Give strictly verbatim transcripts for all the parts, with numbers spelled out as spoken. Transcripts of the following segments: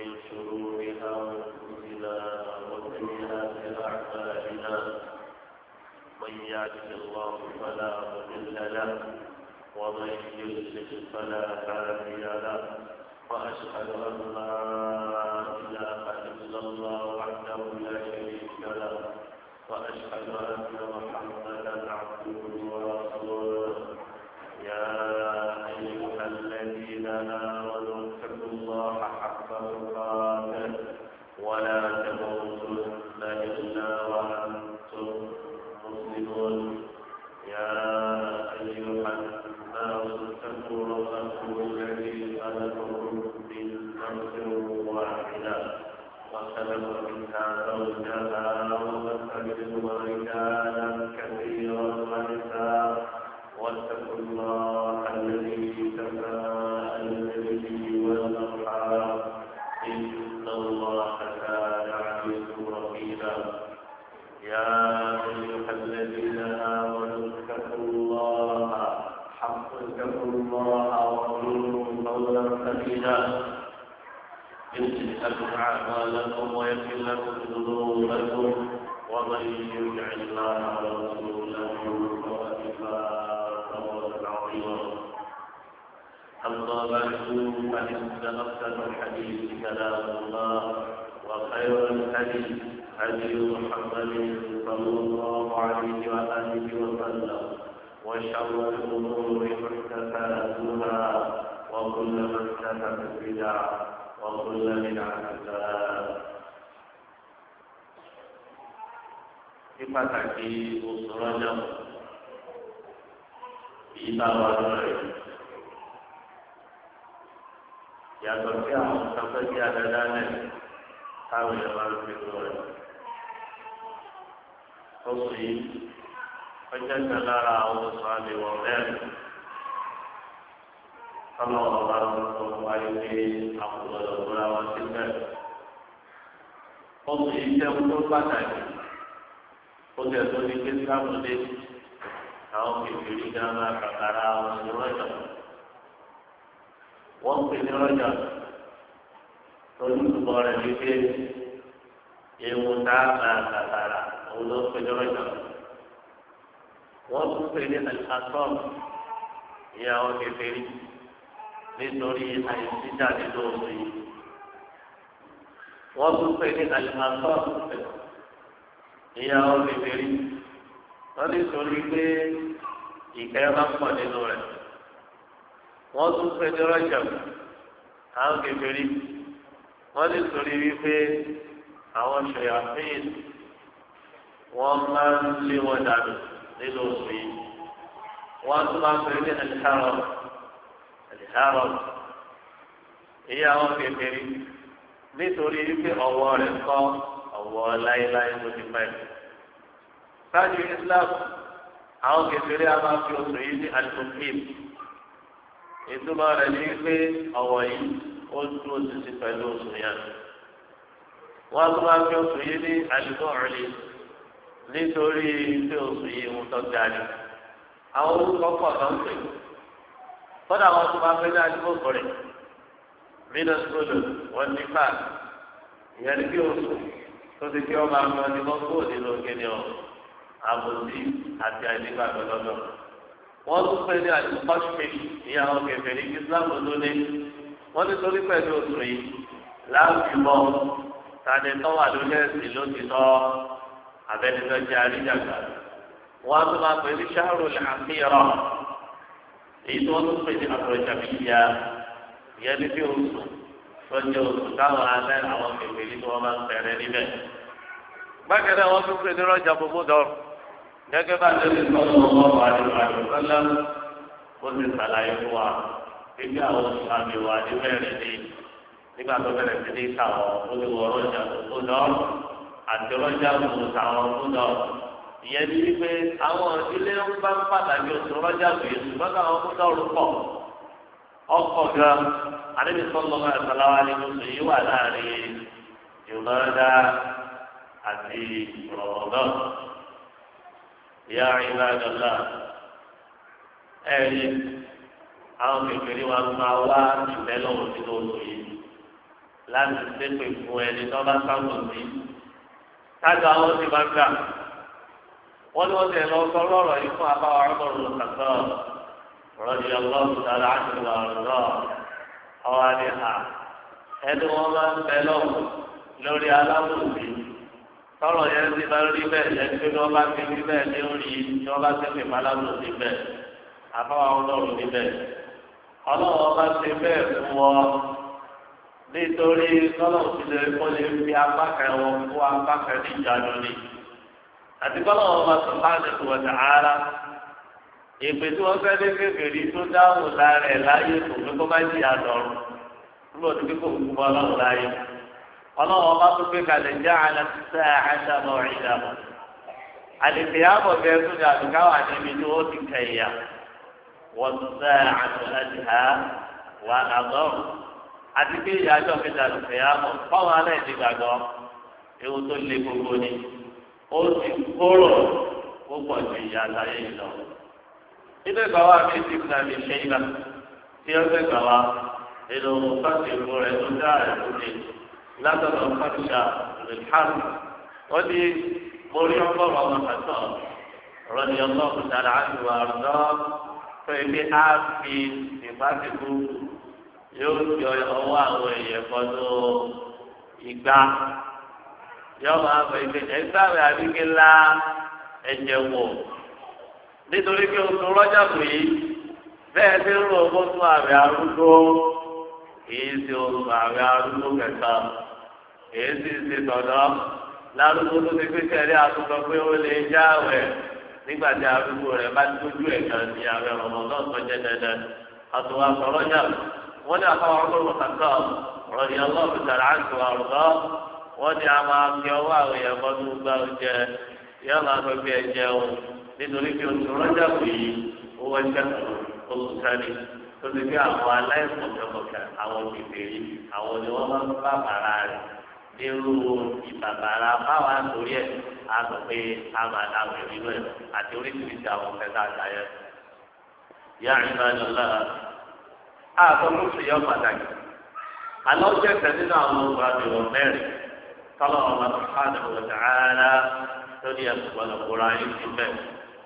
من شرور أنفسنا وسيئات أعمالنا من يهده الله فلا مضل له ومن يضلل فلا هادي له وأشهد أن لا إله إلا الله وحده لا شريك له وأشهد أن محمدا عبده ورسوله يا أيها الذين آمنوا اتقوا الله حق تقاته ولا تموتن إلا وأنتم مسلمون يا أيها الناس اتقوا ربكم الذي خلقكم من نفس واحدة وخلق منها زوجها وبث منهما رجالا كثيرا ونساء واتقوا الله الذي تساءلون به والأرحام إن الله كان عليكم رقيبا يا أيها الذين آمنوا اتقوا الله حق اتقوا الله وقولوا قولا سديدا يصلح لكم أعمالكم ويغفر لكم ذنوبكم ومن يطع الله ورسوله فقد فاز فوزا عظيما أما بعد فإن أحسن الحديث كلام الله وخير الهدي هدي محمد صلى الله عليه وآله وسلم وشر الأمور محدثاتها وكل محدثة بدعة وكل بدعة ضلالة. في pàtàkì oṣù rọ́jà ìta wà lórí yàtọ̀ sí àwọn sáfẹ́ tí a dáadáa lẹ̀ káwọn èèyàn máa ń fi lọ rẹ̀. oṣù yìí ọjọ́ ìgbà lára àwọn oṣù àbẹ̀wò mẹ́rin ọlọ́run bá ń sọ wáyé pé àkùrọ̀ lọ́gbọ́n àwọn ti bẹ̀rẹ̀. oṣù yìí jẹ́ ohun tó pàtàkì. ó jẹ́ tó ní pé sábúdé àwọn kékeré náà máa kàkàrà àwọn ní rọ́jà. wọ́n pè ní rọ́jà olùdókòwò rẹ̀ ní pé ewu tá a máa kàkàrà òun ló pè ní rọ́jà. wọ́n tún pè ní àtọ́m ìyá àwọn kékeré nítorí àìsíjà nínú oṣù yìí. wọ́n tún pè ní àtọ́m ìyàwó kékeré wọ́n ní sọrí pé ìkẹ́ máa ń pọ̀ nínú rẹ̀. wọ́n tún pè ní rọ́jà àwọn kékeré wọ́n ní sọrí wípé àwọn ṣèyàfín wọ́n máa ń lé wọn dànù nínú oṣù yìí. wọ́n tún máa ń pè ní ẹ̀lìhárọ̀ ẹ̀lìhárọ̀ ìyàwó kékeré nítorí wípé ọwọ́ rẹ̀ kọ́ ọwọ́ láéláé ló ti pẹ́. sáájú Islam àwọn kékeré a máa fi oṣù yìí ní alifokib. ìtumọ̀ rẹ̀ ní pé ọwọ́ yìí ó dúró títí pẹ̀lú oṣù yẹn. wọ́n tún máa fi oṣù yìí ní alifọ́ọ̀rì nítorí pé oṣù yìí ń tọ́jú àlè. àwọn orúkọ pọ̀ náà ń pè. kọ́dà wọn tún máa fẹ́ ní alifọ́ọ̀rì mílíọ̀nù wọn ní fà ìyẹn ní bí oṣù tó ti kí ọba àwọn ọmọdé wọn kó nínú kíni ọ àbòsí àti àìnígbàgbọ́ lọ́dọ̀. wọ́n tún pè ní àìsíkọ́sìmì ìyá àwọn kẹfẹ́ ní Islam ló ní. wọ́n ti torí pẹ̀lú oṣù yìí láàbìmọ̀ tani tọ́wà lórí ẹ̀sìn ló ti tọ́ abẹ́nidọ́ jẹ́ àríjàgbá. wọ́n tún máa pè ní sáárò làmìíràn èyí tí wọ́n tún pè ní àbúrọ̀jàmíyà ìyẹn ní bí oṣù lọ́jọ́ oṣù táwọn alẹ́ àwọn kékeré tí wọ́n máa ń bẹ̀rẹ̀ níbẹ̀. bákan náà wọ́n tún pè ní rọ́jà gbogbo dọ̀rọ̀ gẹ́gẹ́ bá tẹ̀lé sọ́dọ̀ ọmọ àdìgbò àdìgbòsọ́lá ó ti sàlàyé fún wa gbígbé àwọn oṣù àmì wà ní mẹ́rin ní nígbà tó bẹ̀rẹ̀ sí ní káwọn olùwọ̀ rọ́jà gbogbo dọ̀rọ̀ àti rọ́jà gbogbo táwọn gbogbo dọ̀rọ̀. ìyẹn ní wípé àwọn ilé ń bá ń pàtàkì oṣù rọ́jà gbèsè ṣùgbọ́n àwọn gbogbo dọ̀rọ̀ pọ̀ ọkọ̀ gan àdébí sọ́lọ́ máa sàláwá ní oṣù yìí wà láàrin Jùmọ́dá àti Rọ̀mọ̀dán. ìyá ìbádọ́lá ẹ̀rí àwọn kékeré wa máa wá ìbẹ́ lọ́wọ́ sínú oṣù yìí láti ṣépè fún ẹni tó bá sábò sí tájọ àwọn ti máa gbà wọ́n ní wọ́n ti lọ sọ lọ́rọ̀ yìí fún abáwá ọlọ́run kàtọ́ rọ́ọ̀dì ọlọ́run dára àti ọ̀rọ̀ ọ̀wá ni à ẹni wọ́n máa ń bẹ lọ́wọ́ lórí aláwòsí tọrọ yẹn ti bá rí bẹ́ẹ̀ ẹni tí wọ́n bá ti rí bẹ́ẹ̀ ní orí tí wọ́n bá ti fi aláwòsí bẹ́ẹ̀ abáwá ọlọ́run níbẹ̀ ọlọ́run bá ti bẹ́ẹ̀ fún ọ nítorí tọ́lọ́run ti lè kó lè fi apá kẹwọn fún apá kẹrin ìjánu ni àti tọ́lọ́run bá tó bá ní ìwọ̀n ara ìpè tí wọ́n fẹ́ ní kékeré tó dáhùn lára ẹ̀ láyé kò pé kó bá jì àdọ̀rùn nígbà tó kíkó kú bọ́ ọlọ́run láyé ọlọ́run bá tó gbé kalẹ̀ já àlẹ́ sẹ́ àṣàbọ̀ ìdààmú àlèkè àbọ̀ bẹ́ẹ̀ tó dà tó káwà níbi tí ó ti kẹ̀yà wọ́n sẹ́ àṣàdìhà wà àgọ́rùn àti pé ìyájọ́ kẹta lòkè àbọ̀ fáwọn alẹ́ ti gbàgbọ́ ewu tó le gbogbo ni ó ti kóró púpọ̀ ju ìyá àtàyè yìí lọ. ilé ìgbà wa mi ti gbà mí ṣe ìgbà tí ó fẹ́ gbà wá nínú fásitì ìlú rẹ̀ tó dá ẹ̀ tó lè látọ̀dọ̀ fásitì ìlhàn. wọ́n ní mo rí ọgọ́rùn-ún ọmọ kàtọ́ ọ̀rọ̀ ni ọlọ́run dára àti wà ọ̀dọ́ pé bí a fi ìbáṣepọ̀ yóò yọ ọwọ́ àwọn èèyàn kan tó ìgbà yóò máa fẹ́ ìgbẹ́ ẹgbẹ́ àbíké ńlá ẹ̀jẹ̀ wò nítorí pé oṣù rọ́jà kù yìí bẹ́ẹ̀ ti ń ro owó tún àwẹ̀ arúgbó èyí ti oṣù àwẹ̀ arúgbó kẹta èyí sì ti tọ̀dọ̀ lárúgbó tó ti pé kẹrí àtúntò pé ó lè já àwẹ̀ nígbà tí arúgbó rẹ̀ bá tójú ẹ̀ kan ní àwẹ̀ Ramadan tó jẹ́ dandan àtúwà sọ̀rọ̀jà wọ́n ní àtàwọn ọlọ́run kàkọ́ ọ̀rọ̀ ni ọlọ́run tàrà àtúwà ọ̀rọ̀ wọ́n ní a máa fi ọwọ́ àwọn èèyàn kan tó gbá oúnjẹ yóò máa fẹ́ fi ẹ̀jẹ̀ o nítorí pé oṣù rọ́jà kù yìí owó ẹgbẹ́ oṣù sáré tó ti fi àwọn aláìsàn kọ̀ọ̀kan àwọn òbí yìí àwọn ni wọ́n máa ń bá bàrà rẹ̀ nírú ìbàbàrà báwa torí ẹ̀ á sọ pé a máa dáhùn ìrìnnà ẹ̀ àti oríṣiríṣi àwọn kẹta àtàyẹ. ìyá àyìnbá ni ọlá àtọ́ ló fi yọ pàtàkì àlọ́ jẹ́ kẹ́ nínú àwọn ọgbà àbẹ̀wò mẹ́rin tọ́lọ̀ ọ̀la sùhánù wọ̀tàálà lórí ẹ̀kọ́ ọ̀lọ́kùnrin ayé ti bẹ́ẹ̀.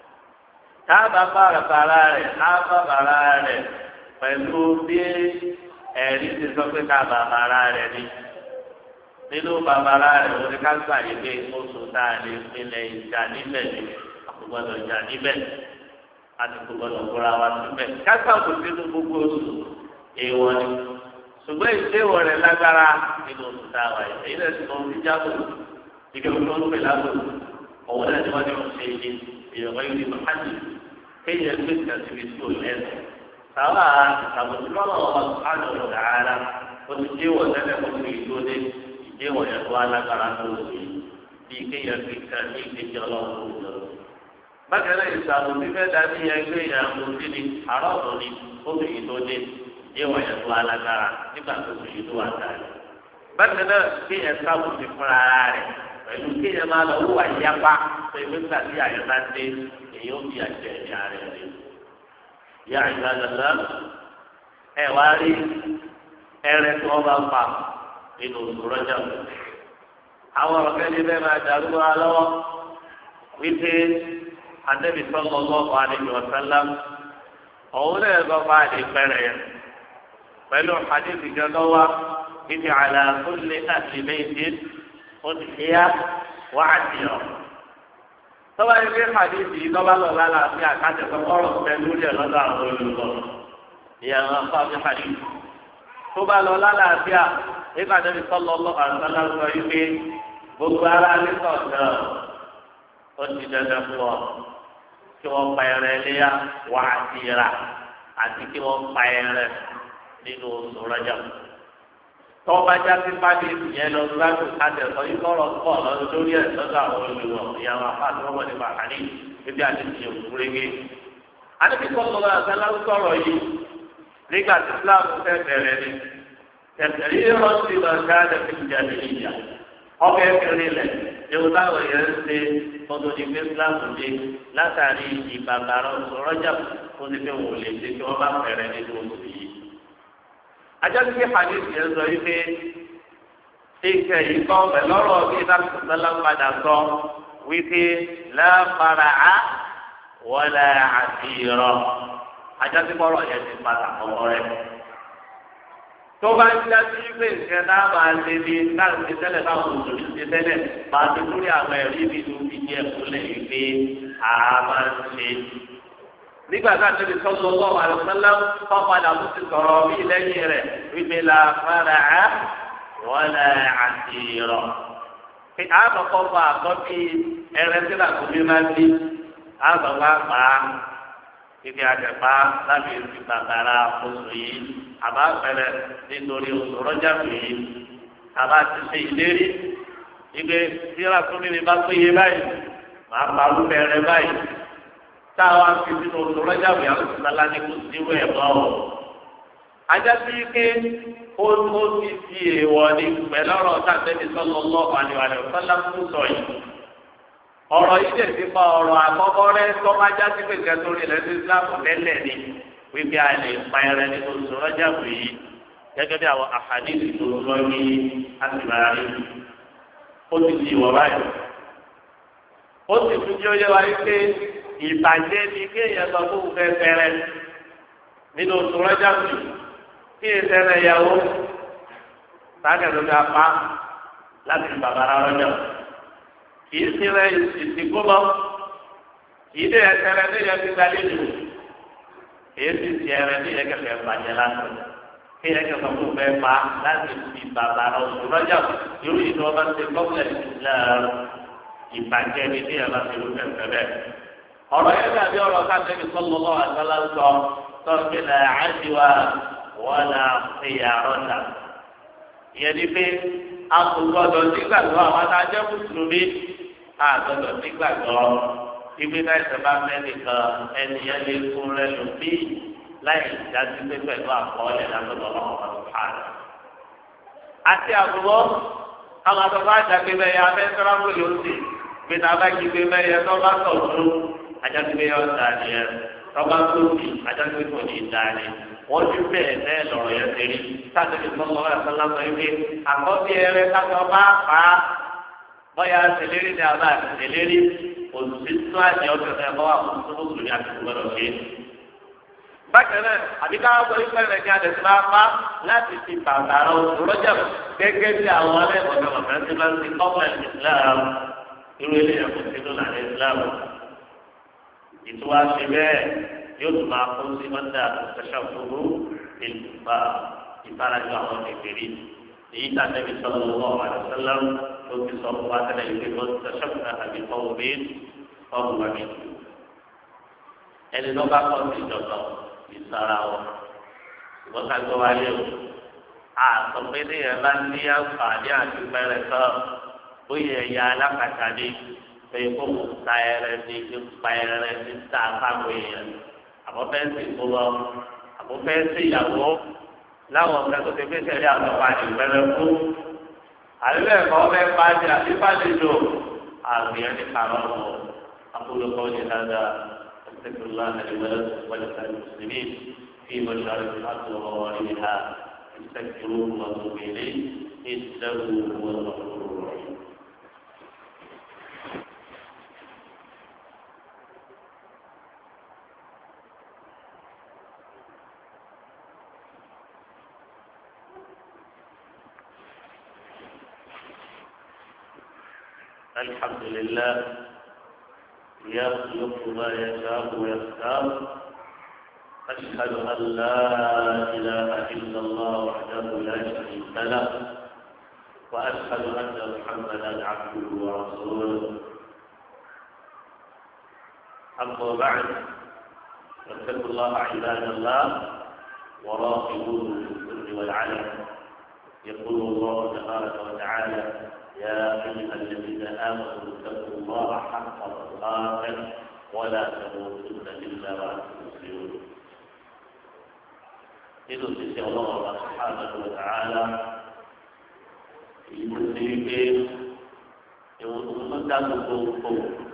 táàbà bàrà bàrà rẹ̀ táàbà bàrà rẹ̀ pẹ̀lú bí ẹ̀rí ti sọ pé táàbà bàrà rẹ̀ ni. nínú bàbàrà rẹ̀ wọ́n ti ká gbà yí pé oṣù tá a lè pinlẹ̀ ìjà níbẹ̀ ni àkùgbọ́dọ̀ ìjà níbẹ̀ àti àkùgbọ́dọ̀ kóra wa síbẹ̀. káṣá kò sínú gbogbo oṣù èèwọ̀ ni ṣùgbọ́n ìdéwọ̀ rẹ̀ lágbára nínú oṣù tá a wà yìí èyí lẹ́sìn tó ń fi jábọ̀ ìgbẹ́ tó ń pè lábọ̀ ọ̀wọ́ náà ni wọ́n ti ń ṣe ìdí ìyọ̀wọ́ yìí ní mahadi kéèyàn gbé ìtàsíbi sí òun lẹ́sìn. sábà àbùsùlọ́wọ́ ọ̀sán ọ̀dọ̀ ààrà ó ti déwọ̀ tẹ́lẹ̀ kó fi ìdóde ìdéwọ̀ yẹn tó alágbára tó o sì bí kéèyàn fi kàn ní ìdíje ọlọ́run tó lọ. bákan náà ìsàlù fífẹ́ dání ẹgbẹ́ ìyàwó sí ni àárọ̀ tó ni ó fi ìdóde ìdéwọ̀ yẹn tó alágbára nígbà tó fi ìdó wà dáa. bákan náà kéèyàn sábò ti fúnra rẹ̀ pẹ̀lú kéèyàn máa lọ wúwà yápa pé nígbà tí àyẹ̀ bá dé èyí ó fi àjẹ ẹ̀mí ara rẹ̀ lé. ìyá ìgbà lọ́la ẹ̀ wá rí ẹrẹ tí wọ́n bá pa nínú oṣù rọ́jà mọ́. àwọn ọ̀rọ̀ kẹ́lẹ́ bẹ́ẹ̀ máa dàrú wa lọ́wọ́ wípé Ànábì sallallahu alaihi wasallam òun náà bá bá àdé pẹ́rẹ́ yẹn pẹ̀lú hadith kan lọ́wọ́ ibi ala kulli ahli baytin udhiya wa 'adiya. tọ́ba yìí fi hadith yìí tọ́ba lọ lálẹ́ àti àkàtẹ̀kọ́ ọ̀rọ̀ pẹ̀lú rẹ̀ lọ́dọ̀ àwọn olùkọ́ ìyàwó afáàfin hadith tó bá lọ lálàáfíà nígbà Ànábì sallallahu alaihi wasallam sọ yìí pé gbogbo ara nígbà náà ó ti dandan fún ọ kí wọ́n pa ẹrẹ léyà wà á ti rà àti kí wọ́n pa ẹrẹ nínú oṣù Rajab. tọ́ba jáde pàdé ìyẹn lọ gbàgbé kájẹ sọ yìí kọ́rọ̀ pọ̀ lọ́dún lórí ẹ̀ lọ́dọ̀ àwọn olùwọ̀ ìyàwó afáàtì wọn ní bàkàní bíbí àti ìyẹn òkúrégé. Ànábì sallallahu alaihi wasallam sọ̀rọ̀ yìí nígbà tí Islam fẹ́ bẹ̀rẹ̀ ni tẹ̀sẹ̀rí rọ́ọ̀sì lọ káàdé fi jẹ̀lé ìyá ọbẹ̀ kiri lẹ̀ ewu táwọn yẹn ń ṣe ọdún ní pé Islam dé látàrí ìbàbàrà oṣù Rajab tó ti fi wò lè ṣe kí wọ́n bá bẹ̀rẹ̀ nínú oṣù yìí. ajá ti fi hadith yẹn sọ yìí pé ìkẹ́ yìí kọ́ pẹ̀lú ọ̀rọ̀ bí ìdáàbòsọ́lá padà sọ wípé láfara á wọlé àti ìrọ̀ ajásíkọ́rọ̀ yẹn ti padà ọ̀rọ̀ rẹ̀. tó bá ń dájú pé ìṣẹ́ náà máa ṣe ní káàkiri tẹ́lẹ̀ táwọn òṣèlú ṣe tẹ́lẹ̀ máa ti lórí àwọn ẹ̀rí mi tó fi jẹ́ ìpínlẹ̀ yìí pé a máa ń ṣe. nígbà tá a tẹ̀lé sọ́dọ̀ lọ́wọ́ àlùfáàlà wọ́n padà tó ti sọ̀rọ̀ bí lẹ́yìn rẹ̀ wípé láfara á wọlé àti ìrọ̀. pé àbọ̀kọ́ fún àkọ́bí ẹrẹ́sílà kò ní máa bí àbọ̀wá pa á kíkẹ́ àjẹpá lábẹ́ ìfi bàbára oṣù yìí àbá pẹ̀lẹ́ nítorí oṣù rọ́jà yìí àbá ti ṣe ìlérí ìgbé tíra tó níbi bá péye báyìí màá pa arúgbó rẹ báyìí táwa fi sínú oṣù rọ́jà yìí àwọn ìsìnkú ní kò sí ìwé ẹ̀kọ́ o. ajá sí ike ó tó ti di èèwọ̀ ni pẹ̀lú ọ̀rọ̀ sáfẹ́mi sallallahu alaihi wa sallam fún sọ yìí. ọ̀rọ̀ yìí lè fi pa ọ̀rọ̀ àkọ́kọ́ rẹ tó máa já sí pé kẹtùrì lẹ́sìn ìsìlámù lẹ́lẹ̀ ni wípé a lè pa ẹrẹ ní oṣù rọ́jà yìí gẹ́gẹ́ bí àwọn àhàdìsì tó lọ ní àtìmáyé. ó ti di ìwọ̀ báyìí. ó sì tún jẹ́ oyé wa wípé ìbàjẹ́ ni kéèyàn sọ fún un fẹ́ fẹ́rẹ́ nínú oṣù rọ́jà yìí kí ìṣẹ̀lẹ̀ ìyàwó sáàkẹ́tù ní apá láti bàbára rọ́jà kìí sílẹ̀ ìsìnkú mọ́ kìí dé ẹsẹ̀rẹ̀ ní ìyẹn ti gbalẹ̀ lù kìí sì ti ẹrẹ̀ ní ìyẹn kẹfẹ́ bàjẹ́ láti kí ìyẹn kẹfẹ́ fún bẹ́ẹ̀ pa láti fi bàbára oṣù rọ́jà irú ìlú ọba ti gbọ́kùnrin ìsìlẹ̀ ìbàjẹ́ ní ìyẹn bá ti lù kẹfẹ́ bẹ́ẹ̀. ọ̀rọ̀ yẹn dàbí ọ̀rọ̀ káàkiri sọ́lọ́lọ́ àgbàlá sọ tọ́kìlẹ̀ àṣìwà wọ́lá ìyàrọ́ta. ìyẹn ni pé a kò gbọdọ̀ nígbàgbọ́ àwọn adájọ́ mùsùlùmí a gbọdọ̀ nígbàgbọ́ ibi náà ìṣẹ̀bá mẹ́nìkan ẹnìyẹn lè fún rẹ lòmí láì dájú pé pẹ̀lú àkọọ́lẹ̀ látọ̀dọ̀ ọlọ́run ọ̀sán. àti àbúrò àwọn àtọ́fà àjàgbé bẹ́ẹ̀ abẹ́ sọ́ráwó ló ń sè pé náà bá kí pé bẹ́ẹ̀ tó bá tọ̀ fún àjàgbé yọ̀ ọ̀dà nìyẹn tó bá tó bì àjàgbé kò ní í dá ni wọ́n ti bẹ́ẹ̀ bẹ́ẹ̀ lọ́rọ̀ yẹn tẹ̀lé sáàtẹ̀lé sọ́kọ́ ẹ̀sán lásán yìí pé àkọ́bí ẹrẹ kájọ bá pa á bọ́yá tẹ̀lérí ni àbá tẹ̀lérí òsì tó àjẹ ọjọ́ ẹ̀ bọ́ àwọn mùsùlùmí àti gbọdọ̀ ṣe. bákan náà àbí káwọn sọ wípé rẹ̀ kí adẹ̀sí máa pa láti fi bàbá rẹ̀ rọ́jà gẹ́gẹ́ bí àwọn ọlẹ́kọ̀ọ́ ọ̀fẹ́ ti máa ń ti kọ́kọ́ Islam irú eléyàn kò sínú lànà Islam ìtura ṣe bẹ́ẹ̀ yóò tún máa kó sí mọ́tà ṣàṣàfùrú ìlúfà ìfarajọ àwọn kékeré èyí tá a tẹ́bi sọ́dọ̀ lọ́wọ́ àdàsọ́lá ló ti sọ fún wa tẹ́lẹ̀ ìwé ló ti ṣàṣàfùrú àbí ọ̀hún bí ọ̀hún wà mí. ẹni ló bá kọ́ sí ìjọba ìsara wọn ṣùgbọ́n ká gbọ́ wáyé o àtọ̀pẹ́ ní ẹ̀ bá ní àǹfààní àti pẹ́rẹ́ kan bóyá ẹ̀yà alákàtà ni pé kó kò ta ẹrẹ ní ipa ẹrẹ ní ta fáwọn èèyàn àbọ̀fẹ́sì kó lọ àbọ̀fẹ́sì ìyàwó láwọn ọ̀gá tó ti fẹsẹ̀ rí àtọ̀pá ìpẹ́rẹ́ fún àlẹ́ ẹ̀kọ́ fẹ́ pàdé àti pàdéjọ àgbẹ̀yẹ ní kàrọ̀ ọ̀ akólókọ́ ní dáadáa أستغفر الله لي ولكم المسلمين في مشارق الأرض ومغاربها استغفروه واتوبوا إليه إنه هو الغفور الرحيم. الحمد لله يخلق ما يشاء ويختار أشهد أن لا إله إلا الله وحده لا شريك له وأشهد أن محمدا عبده ورسوله أما بعد فاتقوا الله عباد الله وراقبوه في السر والعلن يقول الله تبارك وتعالى يا أيها الذين آمنوا اتقوا الله حق تقاته ولا تموتن إلا وأنتم مسلمون. إذا تسي الله سبحانه وتعالى يقول يقول دعوة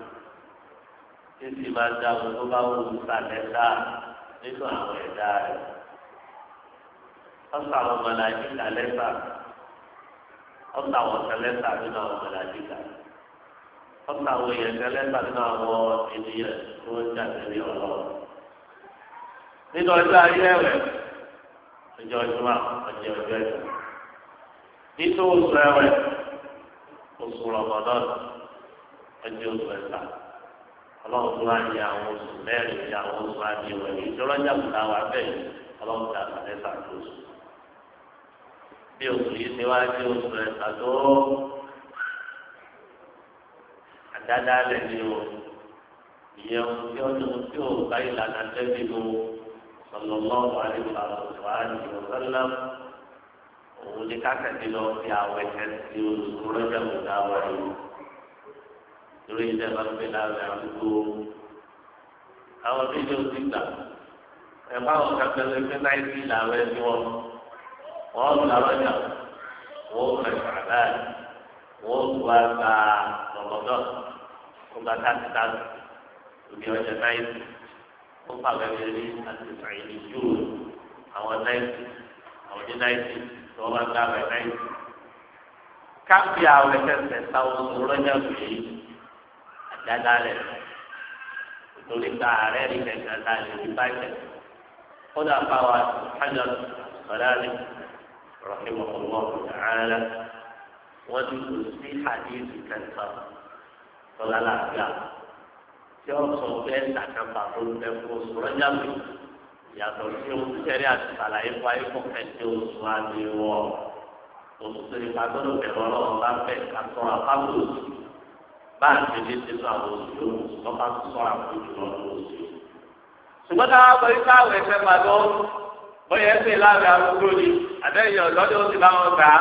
títí máa dá wọn tó bá wù ú sàlẹ̀ dá nínú àwọn ẹ̀dá rẹ̀. wọ́n sọ àwọn ọmọ náà ní ìdálẹ́fà ọ̀tà àwọn kẹlẹ́ta nínú àwọn mẹ̀lájíkà ọ̀tà àwọn èèyàn kẹlẹ́ta nínú àwọn ènìyàn tó ń jáde ní ọlọ́run. nínú ọjọ́ ayé ẹ̀wẹ̀ ọjọ́ ìjọba ọjọ́ ọjọ́ ẹ̀jọ̀ nínú oṣù ẹ̀wẹ̀ oṣù rọ̀mọ̀dọ́n ọjọ́ oṣù ẹ̀ta ọlọ́run tó wá ní àwọn oṣù mẹ́rin ní àwọn oṣù àdìwẹ̀ ìjọba kùtà wà bẹ́ẹ̀ ọlọ́run tó àtàlẹ́ sàkóso. bí oṣù yìí ti wá ní oṣù ẹ̀ta tó àdáda lẹ̀ ní o ìyẹn tí ó ní tí ó bá ìlànà tẹ́bí mu sallallahu alaihi wa sallam òun ní kákàtí lọ fi àwọn ẹ̀kẹ́ tí oṣù rọ́jà kùtà wà yìí lórí ilé bá gbé láàrin àdúgbò àwọn fídíò ti gbà ẹ̀fọ́ àwọn kẹfẹ́lẹ́ pé náírà làwọn ẹbí wọn wọ́n ń la lọ́jà wọ́n ń rẹ̀ kàdá wọ́n ń wá gba lọ́lọ́dọ̀ wọ́n gba táàtìtà lórí ọjà náírà wọ́n fà gẹ́gẹ́ bí àti ìfàyèlì yóò àwọn náírà àwọn ní náírà tí wọ́n bá gbà rẹ̀ náírà káfí àwọn ẹ̀kẹ́sẹ̀ táwọn lọ́jà gbé dada lẹ lórí ká ààrẹ rí kẹkẹ ká lè rí báyìí kódà fáwa hajj sọláàlì rahimahullah ta'ala wọn ti kò sí hadithi kẹta tọ́lá làbíà tí ó sọ pé ìtàkàmbà tó ń bẹ fún oṣù rọ́jà mi yàtọ̀ sí ohun tẹ̀lé àti sàlàyé fún ayé fún kẹ̀kẹ́ oṣù àti wọ oṣù tó ní ká gbọ́dọ̀ bẹ̀rẹ̀ ọlọ́run bá fẹ́ ká sọ àpapọ̀ oṣù bá a ti di sínú àwọn oṣù yòówù lọ́ba tó sọ̀rọ̀ àkójọ lọ́dún oṣù. ṣùgbọ́n táwọn akọ ikú àwọn ẹ̀fẹ́ máa lọ bóyá ẹ̀fẹ́ láàrin arúgbó ni àbẹ́yẹ ọ̀lọ́dún ó ti bá wọn gbà á.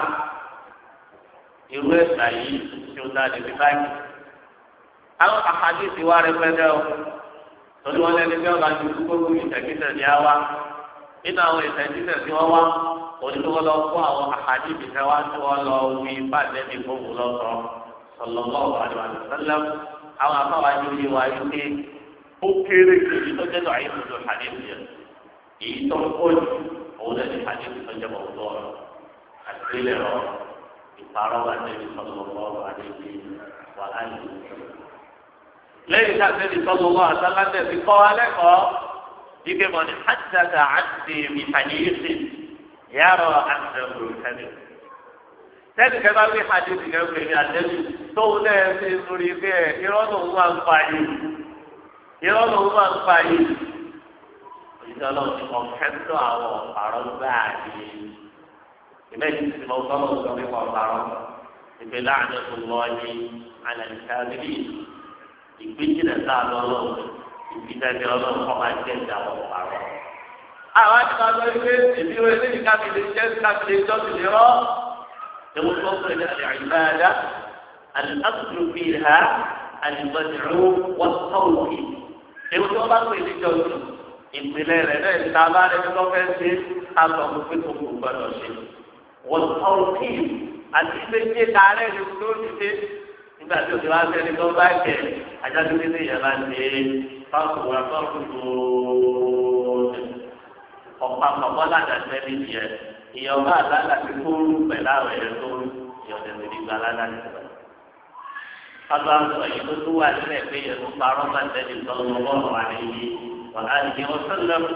irú ẹ̀sà yìí tí ó dáa níbi báyìí. àwọn àkàdé ti wá rẹpẹtẹ o torí wọn lẹni bí wọn bá ju gbogbo ìtẹ̀kítẹ̀ ní àwa nínú àwọn ìtẹ̀kítẹ̀ tí wọ́n wá onídùúgbò lọ fún àwọn àkàdé ìbìtẹ́ wá tí wọ́n lọ wí bá àdẹ́bí gbogbo lọ́sọ̀ọ́ sallallahu alaihi wa sallam àwọn afáwájú yìí wá yìí pé ó kéré kiri tó jẹ́ lọ́ọ̀yìn tó hadith yẹn èyí tó ń kó jù òun náà ní hadith tó jẹ́ bọ̀ lọ́rọ̀ àti ilẹ̀ rọ̀ ìparọ́ wà níbi sallallahu alaihi wa alihi. lẹ́yìn tí a ti di sallallahu alaihi wa sallam ti kọ́ alẹ́ kọ́ ike mọ̀ ní hajjata àti ìfàyèsí yàrá àti ẹ̀rọ tẹ́lẹ̀ kẹ́ bá wí hadithi kẹ́ wí ní àtẹ́lẹ̀ tóun náà ṣe sórí bẹ́ẹ̀ irọ́ lòun máa ń pa yìí irọ́ lòun máa ń pa yìí òṣìṣẹ́ ọlọ́run ti kọ́ kẹ́ńtọ́ àwọn ọ̀pàrọ̀ gbáà ní ilé yìí ti mọ sọ́nà sọ nípa ọ̀pàrọ̀ ìgbé láàrin tó lọ ní alẹ́nìkàbílì ìgbéjìlẹ̀ sáà lọ́lọ́run ìgbéjìlẹ̀ ọlọ́run kọ́ máa jẹ́ ìjà ọ̀pàrọ̀. àwọn àti máa lọ ilé ìbíwọ̀ eléyìí kábìlì jẹ́ kábìlì jọ́sìn lérọ́ يوصل إلى العبادة الأصل فيها المدعو والتوحيد يوصل إلى الجوز ìpìlẹ̀ rẹ̀ náà ní sábà rẹ̀ tó fẹ́ ṣe àtọ̀kùn pé kò kò gbọdọ̀ ṣe. wọ́n tọrọ kí àti méjì tààrẹ̀ ní tó ti ṣe nígbà tí o ti wá sẹ́ni tó bá jẹ ajáde nílé yẹn bá ṣe fáwọn òwúrọ̀ fáwọn òwúrọ̀ ọ̀pá pàpọ̀ ládàá ní yẹn ìyẹn ọba àlàlà ti kóoru pẹ̀lú àwọn ẹ̀rọ tó rú ìyẹn ọ̀dẹ̀ lè gba aládàá ní ìgbà. Bàbá sọ yìí tó tó wà nílẹ̀ pé yẹn tó parọ́ máa tẹ̀lé tọ́lọ́ ọlọ́run wà níyì wàhálà ní ìyẹn ọ̀sán lẹ́nu.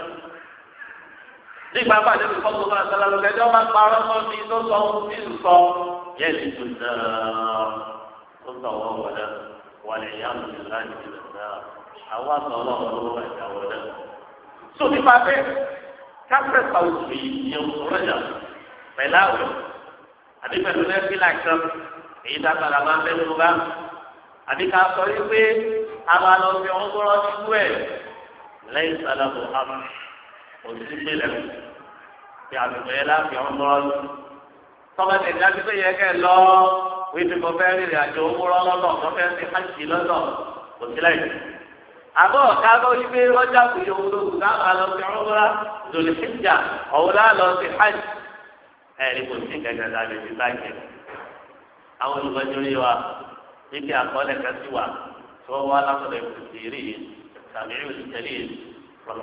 nígbà bá a lè fi fọ́tò máa sọ́lá lọ́kẹ́ tí wọ́n máa parọ́ mọ́ mi tó sọ ohun tí ń sọ yẹn lè tó náà tó sọ wọ́n wọlé wọlé ìyá mi láti ìlú náà àwọn àtọ̀ ọlọ́run ló wà ìjà wọlé. sọ nípa bẹ́ẹ̀ káfíńtà oṣù yìí yẹn oṣù rẹ̀jà pẹ̀lú àwẹ̀ àbí pẹ̀lú lẹ́fí làkàn èyí dábàlà máa ń bẹ́ẹ̀ tó bá àbí ká sọ wípé a máa lọ fi ọ̀hún tó rọ́ọ̀tì kú ẹ̀ lẹ́yìn sálàbù àmà òsì gbélẹ̀ fi àbùkù yẹn láti ọ̀hún tó rọ́ọ̀tì. tọ́ba tẹ̀lé àti pé yẹ kẹ́ lọ wípé mo fẹ́ rìnrìn àjò owó lọ́lọ́ mo fẹ́ fi hajj lọ́dọ̀ kò sí lẹ́yìn. àbọ̀ káàbọ̀ yìí pé ọjà kò yẹ owó lóṣù káàbọ̀ lọ sí ọ̀hún rà lòlì hijja ọ̀hún lá lọ sí hajj ẹ̀rí kò sí kẹ̀kẹ́ láti fi báyìí. àwọn olùkọ́jú rí wa níbi àkọọ́lẹ̀ kan sí wa tí wọ́n wá lásọ̀rọ̀ ìfòsìrì tàbí ìrìnsẹ̀lì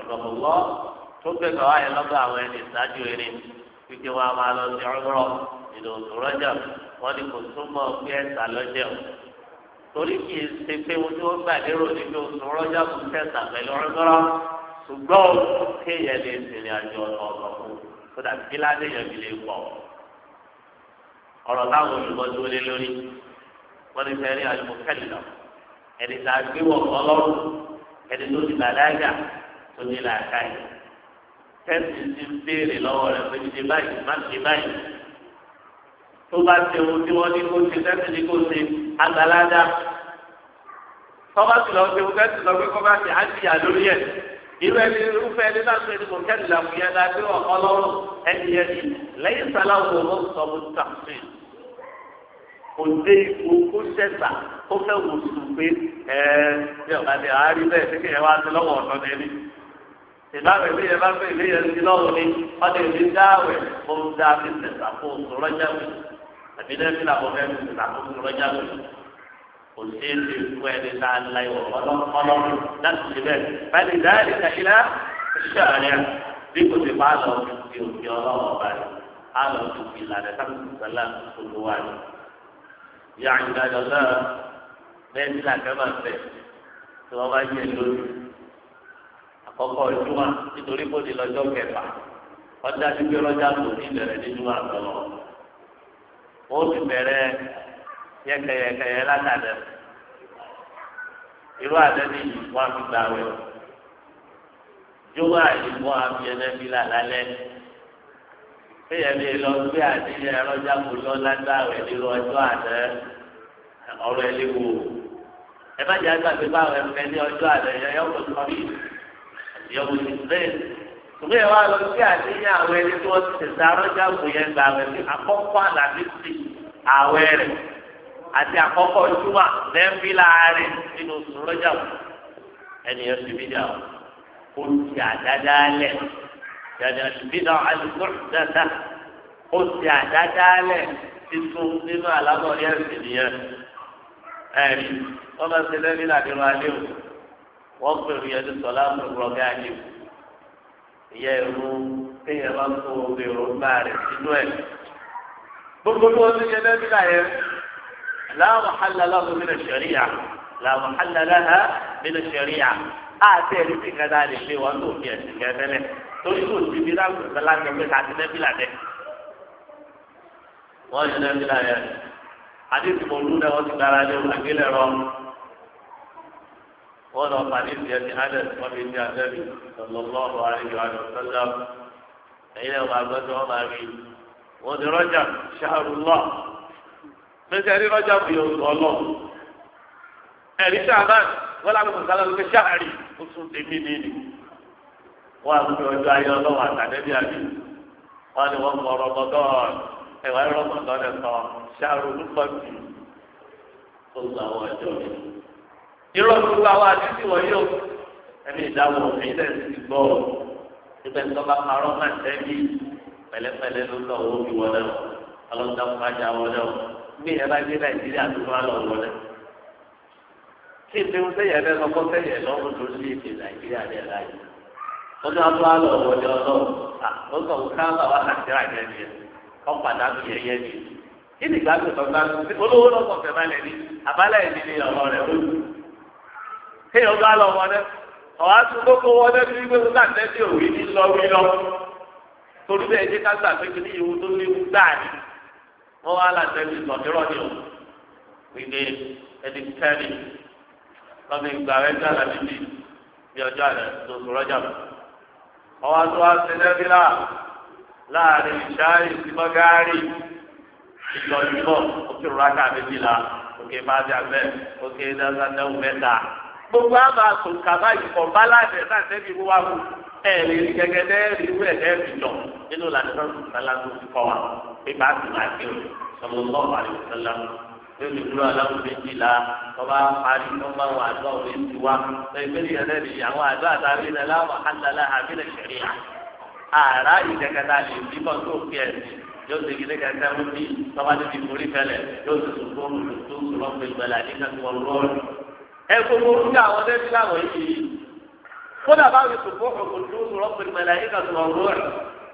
rọ̀lọ́mọlọ́ tó gbẹ̀gbẹ̀ wá yẹn lọ́gbà àwọn ẹni ìsáájú eré wípé wọn a máa lọ sí ọ̀rọ̀ nínú oṣù rọ́jà wọ́n ní kò túmọ̀ pé ẹ̀sà lọ́jọ́ torí kì í ṣe pé wọ́n tí wọ́n gbà lérò nínú oṣù rọ́jà kò tẹ̀sà pẹ̀lú ọ̀rọ̀ ṣùgbọ́n kéèyàn lè ṣèrìn àjò ọ̀tọ̀ fún kó dàbí kí ládéyàn fi lè pọ̀ ọ̀rọ̀ táwọn olùmọ̀tò lé lórí wọ́n ní fẹ́ẹ́ rí àjùmọ̀ kẹ́lì lọ ẹni tá a gbé wọ̀ ọlọ́run ẹni tó ti bàlágà tó ní làákàyè tẹ́sí ti ń béèrè lọ́wọ́ rẹ̀ pé ṣe báyìí má ṣe báyìí tó bá ṣe ohun tí wọ́n ní kó ṣe tẹ́sí ní kó ṣe àgbàládá tọ́ba sì lọ ṣe ohun tẹ́sí lọ pé kọ́ bá ṣe àṣìyà lórí ẹ̀ irú ẹni irúfẹ́ ẹni náà ṣe ní kò kẹ́lì làmúyẹ́ náà gbé wọ̀ ọlọ́run ẹni yẹn ni lẹ́yìn sáláwọ̀ ló sọ bó tàṣí òde ìfò kó sẹ́sà ó fẹ́ wò sùn pé ẹ bí ọ̀gá ni àárí bẹ́ẹ̀ ṣé kí ẹ wá sí lọ́wọ́ ọ̀tọ̀ nẹ́bí. ìbáwẹ̀ bí ẹ bá fẹ́ ilé yẹn sí lọ́wọ́ ni ọdẹ ìdí dáwẹ̀ ó ń dá fi sẹ̀sà fún oṣù rọ́jà mi àbí lẹ́bí làwọn fẹ́ fi sẹ̀sà fún oṣù rọ́jà mi. kò sí èsì fún ẹni tá a la ìwọ̀ ọlọ́run láti ṣe bẹ́ẹ̀ báyìí dáhìí kàkílá ṣàárẹ̀ bí kò sì bá lọ fi òkè ọlọ́run ọba rẹ̀ á lọ fi ìlànà tábìlì yà ìdájọ́ náà bẹ́ẹ̀ ní làkẹ́ máa fẹ́ tí wọ́n bá yẹ lórí àkọ́kọ́ ìjúmọ̀ nítorí kó di lọ́jọ́ kẹfà ọjà tí gbé lọ́jà tó ní ìbẹ̀rẹ̀ nínú àtọ̀lọ́ wọ́n ti bẹ̀rẹ̀ yẹkẹyẹkẹyẹ látàdẹ irú àdẹ́ni yìí wọ́n á fi gbà wẹ̀ júmọ̀ àyìnbó àfi ẹlẹ́bí là lálẹ́ kéèyàn lè lọ gbé àdéhùn ẹrọjà kò lọ lágbàwẹ̀ nínú ọjọ́ àná ọ̀rọ̀ ẹ léwu ẹ má jẹ́ àgbàgbé báwọn ẹ̀fẹ́ ní ọjọ́ àná yẹn yọ kó sọ bí yọ̀wò ní bẹ́ẹ̀ ṣùgbọ́n ẹ wá lọ gbé àdéhùn àwọn ẹni tí wọ́n ti tẹ̀sẹ̀ arọ́jà kò yẹn gbà wẹ̀ sí àkọ́kọ́ àlàbí sí àwẹ̀ rẹ̀ àti àkọ́kọ́ júmọ̀ lẹ́ẹ̀fí láàárín nínú oṣù rọ́jà ẹnìyẹn fi mí dà ó ti àdáda lẹ̀ yàtọ̀ ìbílẹ̀ alùpùpù ó ti àdádálẹ̀ títún nínú àlámọ̀rí ẹ̀sìn nìyẹn. ẹ̀rí wọ́n bá ṣe lẹ́bí làdínú alẹ́ o wọ́n pèrò yẹn ní sọ̀lá pẹ̀lú alẹ́ o ìyá ẹ̀rú kéèyàn bá tó èrò ńlá rẹ̀ sínú ẹ̀. gbogbo bí wọ́n ti ṣe lẹ́bí láyé láwọn hàlàlá mi lè ṣẹ̀ríyà láwọn hàlàlá mi lè ṣẹ̀ríyà àti ẹ̀rí ti kẹ́ta lè ṣe wọ́n tó fi ẹ̀sìn kẹ́tẹ́lẹ̀ torí kò sí ibi láti ṣe láti ọgbẹ́ ká ti lẹ́bí làdẹ́. wọ́n ṣe lẹ́bí láyé àdéhùn mo lù náà wọ́n ti dára ní àgbélẹ̀ rọ. wọ́n lọ pàdé ìdíyẹ ti adé wọ́n fi ní adébí lọ́lọ́lọ́ọ̀rọ̀ àríyọ àjọ sọ́jà. ẹ̀yin náà máa gbọ́dọ̀ wọ́n máa rí wọ́n ti rọ́jà ṣáàrùlọ́. mẹ́sẹ̀ rí rọ́jà fi oṣù ọlọ́ ẹ̀rí sábà wọ́n lábẹ́ kò sálọ́ lókè ṣáàrì oṣù tèmi nìyí. wọ́n á fi ọjọ́ ayé ọlọ́wọ́ àtàdébí àbí wọ́n ní wọ́n kọ́ rọ́mọdọ́ọ̀n ẹ̀wà rọ́mọdọ́ọ̀n ẹ̀ sọ ṣáàrù lùpọ̀jù tó gba àwọn ọjọ́ mi. irọ́ gbogbo àwọn àdúgbò wọ̀nyí o ẹni ìdáwọ̀ òfin tẹ̀ sí gbọ́ ọ ibẹ̀ ń tọ́ba parọ́ máa tẹ́bí pẹ̀lẹ́pẹ̀lẹ́ ló lọ owó fi wọlé o ọlọ́dà fúnmájà wọlé o bí ẹ bá gbé nàìjíríà tó wà lọ wọlé. kí ni o sẹ́yìn ẹ̀fẹ́ lọ́kọ́ sẹ́yìn ẹ̀ lọ́wọ́ tó sí èdè nàìjíríà ní ẹ̀rá yìí. ọdún abúlé alọ wọlé ọlọ́run à ó sọ fún káńtà wà nàìjíríà yẹn ni kọ́ pàdánù yẹn yẹn ni. kí ni ìgbàgbé sọ̀tà olówó lọ́kọ̀ fẹ́ balẹ̀ ni àbálẹ̀ ìdí ni ọ̀rọ̀ rẹ̀ ó lù. kí ni ọdún alọ wọlé ọ̀hún àti gbogbo wọlé bí gbogbo náà tẹ́tí òwì ní lọ wí lọ. torí bẹ́ẹ̀ jẹ́ ká gbà pé kí ní ìwú tó léwu gbáà ni wọ́n wá látẹ̀lé sọ̀tìrọ̀ ni o. wíde ẹni kẹ́rin lọ́mọ ìgbà rẹ̀ gbàgbà níbi bí ọjọ́ àrẹ tó sọ̀rọ̀ jà mọ́. ọwọ́ tó wá sí lẹ́bílà láàrin ìṣááyì sí mọ́gárì ìlọ́júmọ́ òkè rúrákà méjìlá òkè máàbí abẹ́ òkè dáńdáńdáwù mẹ́ta. gbogbo àmà àtòkàbá ìkọ̀ bálàdé náà tẹ́bi wá wù ẹ̀rí gẹ́gẹ́ dẹ́rì wú ẹ̀dẹ́ fi jọ nínú ìlànà sọ́lá tó ti kọ́ wa pípa àti màkì ò sọ̀rọ̀ lọ́wọ́ àlùfẹ́lá yóò ti dúró aláwọ̀ méjìlá tọ́ba parí tọ́ba àwọn àdó àwọn èsì wa lẹ́gbẹ̀rẹ́ yẹn lẹ́nu àwọn àdó àtàrí ilẹ̀ láwọn àdàlà àbílẹ̀ ṣẹ̀rí àrà ìdẹ́kẹ̀dá lè bí bọ́ tó fi ẹ̀sìn yóò ti gidi kẹ̀kẹ́ mú bí tọ́ba ti fi forí fẹlẹ̀ yóò ti sùn fún olùtú sọ̀rọ̀ pé gbẹ̀lẹ̀ àdínkà tó wọ́n rọ́ọ̀lù. ẹ gbogbo orúkọ àwọn ẹbí láwọn yìí kódà báwo ti sùn fún olùtú sọ̀rọ̀ pé gbẹ̀lẹ̀ àdínkà tó wọ́n rọ́ọ̀lù.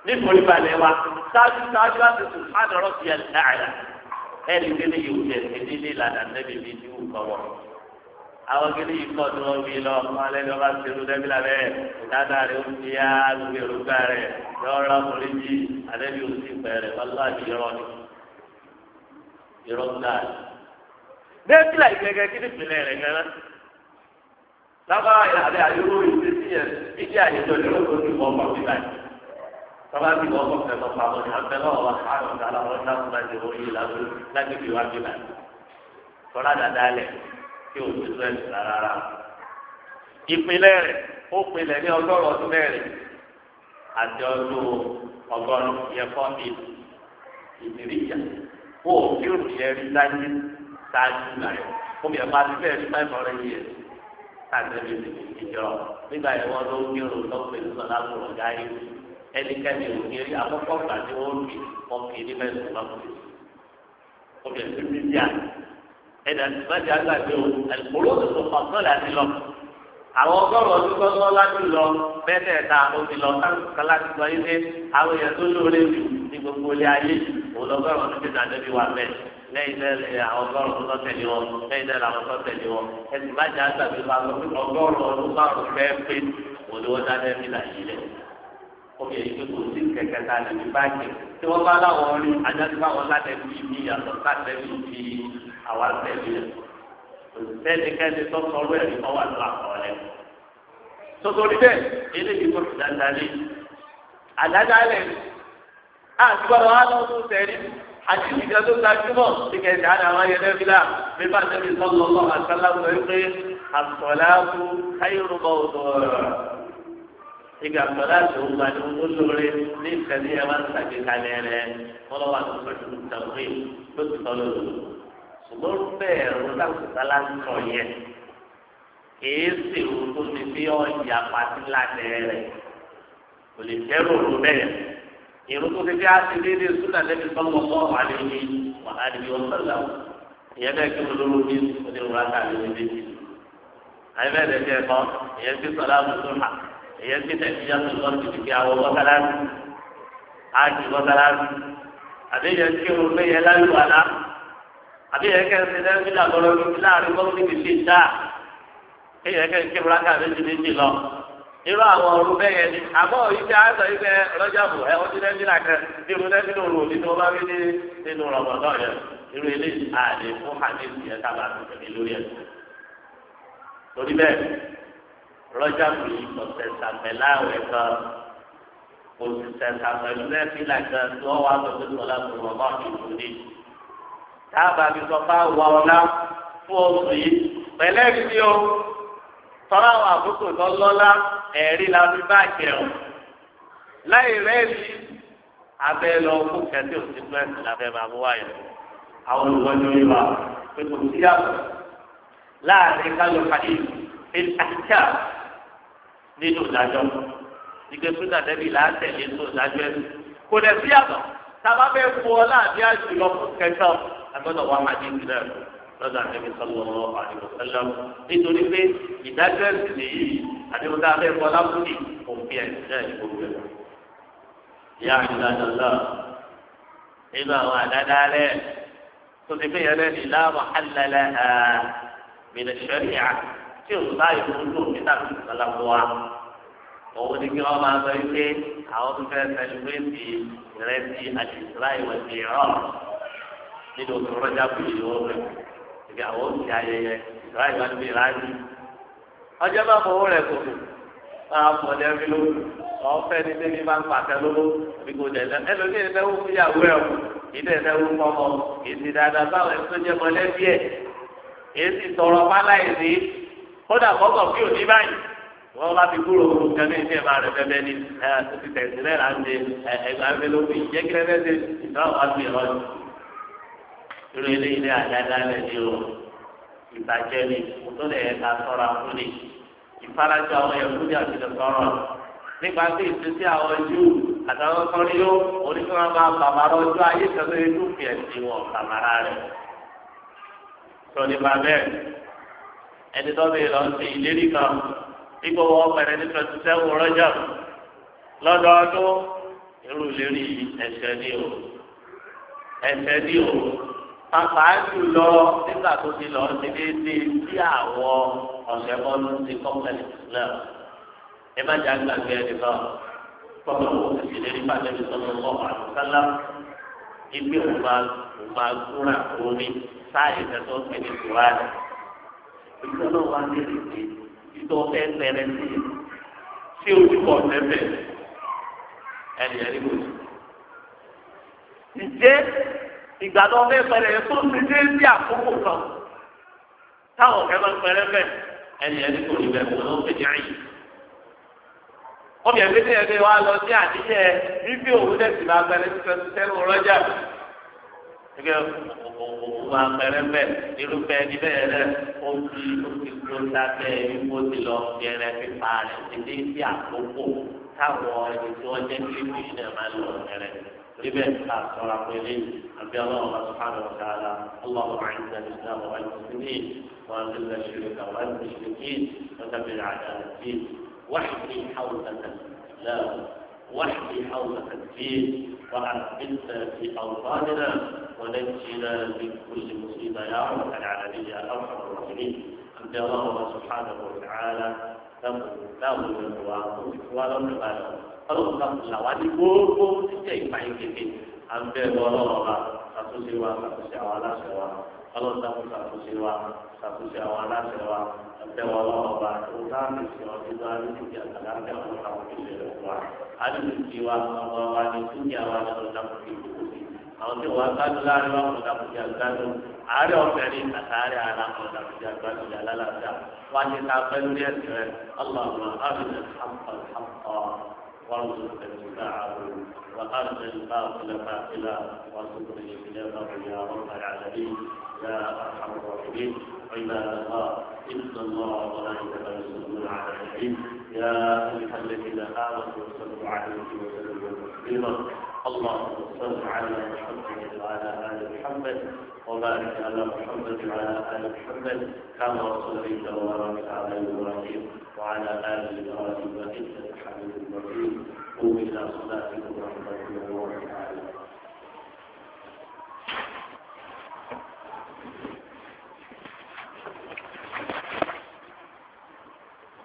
nítorí balẹ̀ wa sáájú sáájú láti sùn ádọ́rọ́ fi ẹ̀ dáàyà ẹ̀rí kéde yìí wùdí ẹ̀sìn nílé ìlànà nẹ́bí bíi ti wù kọ́wọ́. àwọn kéde yìí kọ́ ni wọ́n fi lọ fún alẹ́ ní ọba ṣerú nẹ́bí la bẹ́ẹ̀ dáadáa rẹ̀ ó ti yá gbogbo èròǹgbà rẹ̀ yọ̀ọ́ra mọ̀lẹ́jì ànẹ́bí ó ti pẹ̀rẹ̀ wàlúwàdì yọ̀rọ̀ ni ìrọ̀gbà nẹ́bí la ìgbẹ́gẹ́ kí ni ìpìlẹ̀ rẹ̀ gẹ́gẹ́ lábàá ìyàrá àyẹ̀wò ìgbésí yẹn ìdí àyẹ̀wò ìrọ̀gbà ti wọ́n pàmò ìbàdí tọ́lá ti wọ́n kọ́ fẹ́ lọ́pàá wọn ni àbẹ̀lọ́ wa sáré ọ̀gá làwọn náà fún ẹ̀jẹ̀ wọ́n yìí lágbó lágbègbè wa bí báyìí tọ́lá dáadáa lẹ̀ kí o ti sọ ẹ̀sìn rárá. ìpínlẹ̀ rẹ̀ ó pinlẹ̀ ní ọgọ́rùn ọdún mẹ́rin àti ọdún ọgọ́rùn yẹn fọ́ mi ìdíríjà kó o kí o yẹ rí dájú dájú náà kó mi ẹ̀ máa ti bẹ́ẹ̀ rí five hundred years káàkiri ìjọ nígbà yẹn wọ́n ló ń kí o lọ́ọ́ pẹ̀lú sọ́lá kúrò gáyé ẹnikẹ́ni ò ní rí àkọ́kọ́ gbà tí wọ́n rí wọn kì í ní bẹ́ẹ̀ tó máa kúrò. obìnrin tó ti di à ẹ̀dá tí bá ti àgbàdo ẹ̀kúrò tó fà sọ́ọ̀lì àti lọ. àwọn ọgọ́rùn-ún ọdún tó lọ́ láti lọ mẹ́tẹ̀ẹ̀ta ó ti lọ kálá ti sọ ilé àwọn èèyàn tó lóore jù ní gbogbo ilé ayé òun lọ́gọ́rùn-ún ọdún tó ti àdébí wà bẹ́ẹ̀ lẹ́yìn náà àwọn ọgọ́rùn-ún tó tẹ̀lé wọn lẹ́yìn náà àwọn tó tẹ̀lé wọn ẹ̀sìn bá ti àgbàdo ọgọ́rùn-ún ọdún márùn-ún fẹ́ẹ́ pé òun ni wọ́n dá lẹ́bí láyé lẹ̀ omi èyí tó kò sí kẹ̀kẹ́ ta lè fi báyìí tí wọ́n bá láwọn rí ajáde báwọn látẹ̀bí mi yàtọ̀ látẹ̀bí fi àwa tẹ̀lé rẹ̀ òṣìṣẹ́nikẹ́ni tó sọ̀rọ̀ ẹ̀rí kọ́ wà ló àkọọ́lẹ̀. sotori bẹ́ẹ̀ eléyìí tó fi dáadáa lé àdájá lẹ̀ àti gbọ́dọ̀ wá lọ́wọ́ tó tẹ̀lé àti ìgbà tó gbajúmọ̀ tí kẹ̀kẹ́ àdá wọn yẹ lẹ́bílà bí bá tẹ̀lé sọ́lọ́lọ́ àtàlámù pé àtọ̀láàbù káyọ̀rọ̀ ìgbà sọlá tó ń gba ní olóore ní ìkànnì ẹ máa ń ṣàgbékalẹ̀ rẹ̀ fọlọ́ wa tó pẹ̀lú tàwé ló ti tọ́ lóru ṣùgbọ́n bẹ́ẹ̀ ló dáhùn sálá ń sọ yẹn kìí sì wò tó ti fi ọ̀yà pàtí lánàá rẹ̀ kò lè jẹ́ ròrò bẹ́ẹ̀ irun tó ti fi àti déédéé súnà lẹ́bi sọ́mọ́ mọ́ àlẹ́ yìí wà á di ọ̀sọ́lá ìyẹn bẹ́ẹ̀ kí olóró ní onírúurú àtàlẹ́ ní méjì àyẹ̀bẹ̀ ẹ̀dẹ̀ kọ́ ìyẹn ti sọ̀rọ̀ àbùsùn hà èyí ti tẹ̀sí yàtọ̀ lọ́dún ti fi àwọn mọ́sálásí ájì mọ́sálásí àbí yẹn kí o lé yẹn láyé wà lá àbí yẹn kẹ́ ẹ ti dẹ́gbẹ́ ní àgọ́rọ́ ní láàrin mọ́tò ní ti dá kí yẹn kẹ́ ẹ kí burúkú àbí ti méjì lọ irú àwọn ọ̀rọ̀ bẹ́ẹ̀ yẹn ni àmọ́ yìí ti àṣọ yìí fẹ́ rọ́jà bò ẹ ọtí dẹ́gbẹ́ náà kẹ́ irú dẹ́gbẹ́ náà rò nínú ọba wí ní nínú rọ̀mọ̀dọ́ yẹn irú eléyìí àlè fún hadith yẹn ká bá tẹ̀lé lórí ẹ̀ torí bẹ́ẹ̀ rọ́jà bò yìí ọ̀sẹ̀ sàmẹ́láwẹ̀ kan òṣìṣẹ́ sàmẹ́lẹ́ fílà kan tí wọ́n wá lọ́dún sọ́lá tó wọ́n bá fi kú ní. táàbà mi sọ fún àwọn ọ̀la fún oṣù yìí pẹ̀lẹ́ mi o tọ́lá àwọn àkókò tó lọ́lá ẹ̀rí la fi bá jẹun láì rẹ́ẹ̀rí abẹ́ lọ fún kẹ́tí òsì pẹ́ẹ́sì lábẹ́ máa mú wáyé àwọn olùwọ́jọ́ yìí wà pé kò sí àbọ̀ láàrin kálọ̀ kàdé ìlàkà nínú ìdájọ́ ìgbẹ́ fúnà dẹ́bí láàtẹ̀lé tó ìdájọ́ ẹ̀ kò dẹ̀ sí àbọ̀ sábà bẹ́ẹ̀ fún ọ láàbí àjùlọ fún kẹtọ́ agbọ́dọ̀ wà máa dín ìdílé lọ́dọ̀ àtẹ̀mí sọ́lọ́ àdìgbòsẹ́lẹ̀ nítorí pé ìdájọ́ ẹ̀sìn nìyí àdìgbòsẹ́ abẹ́ bọ́lá fúnni òfin ẹ̀sìn náà ní gbogbo ẹ̀. ìyá àdìgbàdàn lọ nínú àwọn àdáda rẹ̀ tó ti fi yẹn lẹ́nu ìlànà àlàlẹ́ àmìlẹ̀ sẹ́ríà tí o bá yọ fún lóòótọ́ tàbí ìsọ̀lápọ̀ wa. òun ni kí wọ́n máa sọ wípé àwọn tó fẹ́ sẹ́lẹ̀mẹ́tì ìrẹsì àti ìsirayì wọ̀ sí ìrọ̀ nínú oṣù rọ́jà bùrù yóò rẹ̀ ìgbà àwọn òsì ayẹyẹ ìsirayì wà níbi ìrántí. ọjọ́ bá fọwọ́ rẹ̀ kò máa fọ̀ lẹ́rìí ló ọ̀fẹ́ ní débi máa ń pàṣẹ lówó bí kò dẹ̀ lẹ́ ẹlòmíì ẹ̀ fẹ́wọ́ fún ìyàwó ẹ̀ ìdí ẹ̀ fẹ́wọ́ fọmọ èsì dáadáa báwọn ẹ̀ tó jẹ́ mọ́lẹ́bí ẹ̀ èsì tọrọ fáláìsì kódà kọ́kọ́ fí òní báyìí wọ́n bá ti kúrò fún kẹ́mí ìṣe máa rẹ̀ bẹ́ẹ̀ ní ẹ̀ tó ti tẹ̀sí náà là ń ṣe ẹ̀gbà ń bẹ lórí ìjẹ́kílẹ̀ bẹ́ẹ̀ ṣe ìtàn wá sí ìrọ̀ irú ilé ilé àdáadáa lẹ̀ ní o ìbàjẹ́ ni tó lè ká sọ́ra fún ni ìfarajọ àwọn ẹ̀kúndì àti ìdọ̀sọ́rọ̀ nípa pé ìṣesí àwọn Júù àtàwọn kan ní ó oníkàwọn máa bàbára ọjọ́ ayé kẹfẹ́ inú fi ẹ̀sìn wọn bàbára rẹ̀ sọ nípa bẹ́ẹ̀ ẹni tó bẹ lọ sí ìlérí kan nígbà wọn bẹ̀rẹ̀ ní twenty seven rọjò lọ́dọọdún irú lérí ẹ̀ṣẹ̀ ní o ẹ̀ṣẹ̀ ní o pàpà jùlọ nígbà tó ti lọ sí déédéé sí àwọn ọ̀sẹ̀ bọ́ọ̀lù ti kọ́ńtẹ̀lì náà ẹ má jà gbàgbé ẹnìkan kọ́kọ́ owó ti ṣe lérí pàṣẹ mi sọ́nà ọmọ àlùkálá ibi òun máa òun máa gbúra omi sáàyè tẹ̀sán pé ní kùránì ìgbà náà wá ní èdè ìtọ́ fẹ́ tẹ̀rẹ̀ sí i tí ojú kọ̀ tẹ́fẹ̀ ẹni ẹni kò sí. ìjẹ́ ìgbà tó fẹ́ pẹ̀rẹ̀ tó ti dé sí àkókò kan táwọn ọ̀kẹ́ máa ń pẹ̀rẹ̀ bẹ̀ ẹni ẹni kò ní bẹ̀ kó ló ń fi jẹ́ àyè. wọ́n bí ẹgbẹ́ tí ẹgbẹ́ wa lọ sí àdíjẹ́ bíbí òun tẹ̀sí máa pẹ̀rẹ̀ sí pẹ̀lú sẹ́nu rọ́jà. ẹgbẹ́ òun máa pẹ̀rẹ̀ bẹ̀ irúfẹ́ ẹni bẹ́ẹ̀ rẹ̀ ó ti ó ti tó lábẹ́ ìwé ti lọ gẹ̀rẹ́ pípa rẹ̀ ti dé sí àkókò táwọn ẹni tí wọ́n jẹ́ kílípù yìí náà máa ń lọ gẹ̀rẹ́. ربا صار قيلين أبي الله سبحانه وتعالى اللهم أعز الإسلام والمسلمين وأذل الشرك والمشركين ودمر أعداء الدين واحمي حوزة الإسلام واحمي حوزة الدين وأثبتنا في أوطاننا ونجنا من كل مصيبة يا رب العالمين يا أرحم الراحمين أبي الله سبحانه وتعالى تقول ولو نبالغ ọlọ́run ká fún làwọn àti gbogbo títẹ̀ ìfàyín kékeré à ń bẹ̀rù ọlọ́run wa ṣàtúnṣe wa ṣàtúnṣe àwọn aláṣẹ wa ọlọ́run ká fún ṣàtúnṣe wa ṣàtúnṣe àwọn aláṣẹ wa ẹ̀bẹ̀rù ọlọ́run wa tó dáàbò sí ọdún tó dáàbò sí ìdí àgbàlá bẹ̀rù ọlọ́run àwọn ìṣẹ̀lẹ̀ rẹ̀ wa alùpùpù wa ọmọ wa ní túnjà wa ní ọdún dáàbò sí ìdókòwò sí àwọn tí wọ́n gbádùn láàrin wa kò dàbò sí àgbádùn àárẹ̀ ọ̀fẹ́ ní àtàárẹ̀ ara kò dàbò sí àgbádùn yà lálàáfíà wá ní ká pẹ́ lórí ẹ̀sìn rẹ̀ ọlọ́run àbìnrin وارزق اتباعه وارزق الباطل باطلا وارزق اجتنابه يا رب العالمين يا ارحم الراحمين عباد الله ان الله وملائكته يصلون على النبي يا ايها الذين امنوا صلوا عليه وسلموا تسليما اللهم صل على محمد وعلى ال محمد وبارك على محمد وعلى ال محمد كما صليت وباركت على ابراهيم وعلى ال ابراهيم انك حميد مجيد قوموا الى صلاتكم